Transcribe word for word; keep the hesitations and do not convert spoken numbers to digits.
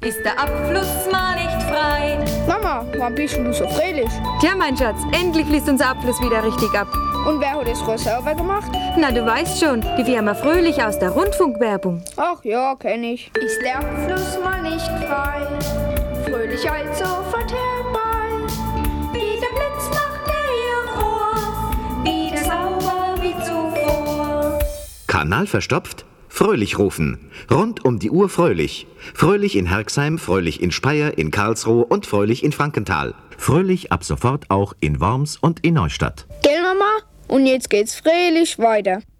ist der Abfluss mal nicht frei. Mama, warum bist du so fröhlich? Tja, mein Schatz, endlich fließt unser Abfluss wieder richtig ab. Und wer hat das Rohr sauber gemacht? Na, du weißt schon, die Firma Fröhlich aus der Rundfunkwerbung. Ach ja, kenn ich. Ist der Abfluss mal nicht frei, fröhlich also sofort herbei. Wie der Blitz macht er ihr Rohr, wieder sauber wie zuvor. Kanal verstopft? Fröhlich rufen. Rund um die Uhr Fröhlich. Fröhlich in Herxheim, Fröhlich in Speyer, in Karlsruhe und Fröhlich in Frankenthal. Fröhlich ab sofort auch in Worms und in Neustadt. Gell, Mama? Und jetzt geht's fröhlich weiter.